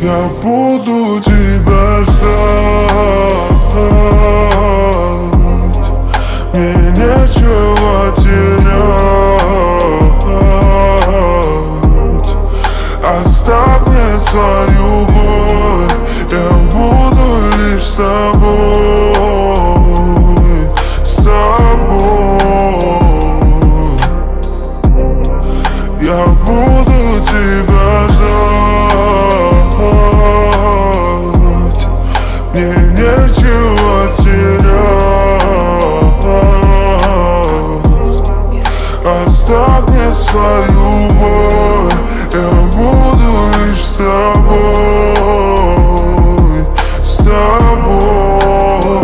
Я буду тебя ждать, мне нечего терять. Оставь мне свою боль, я буду лишь с тобой, с тобой. Я буду тебя ждать, мне нечего терять. Оставь мне свою боль, я буду лишь с тобой, с тобой.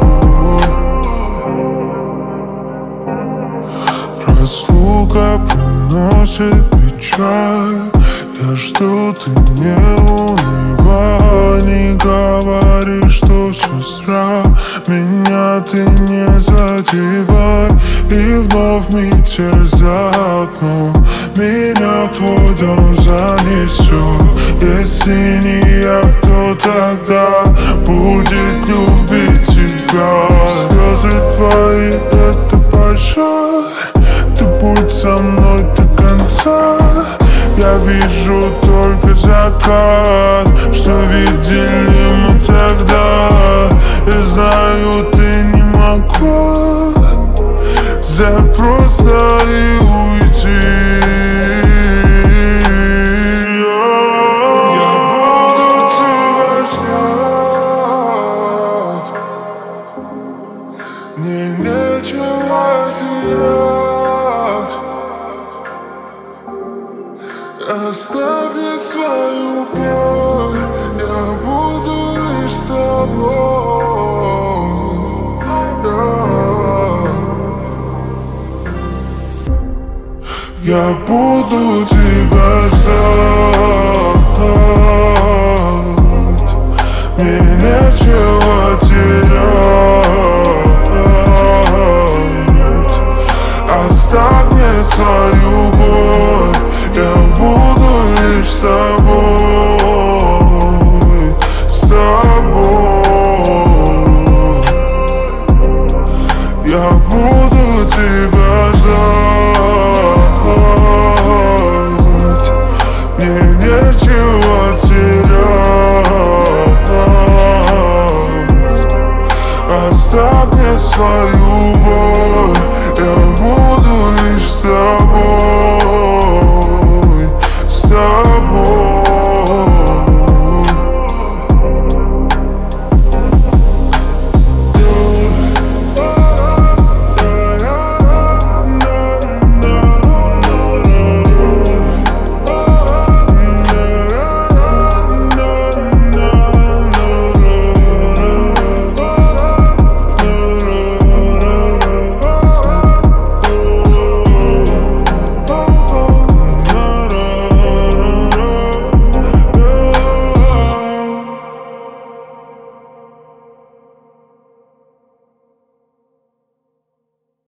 Разлука приносит печаль, я жду, ты не унывай. Не говори, что все зря, меня ты не задевай. И вновь метель за окном, меня твой дом занесет. Если не я, кто тогда будет любить тебя? Слезы твои — это пожар, ты будь со мной до конца. Я вижу только закат, что видели мы тогда. Я знаю, ты не могла взять просто и уйти. Я буду тебя ждать, мне нечего терять. Оставь мне свою боль, я буду лишь с тобой. Я буду тебя ждать, мне нечего терять. Оставь мне свою боль, я буду лишь с тобой, с тобой. Я буду тебя ждать, мне нечего терять. Оставь мне свою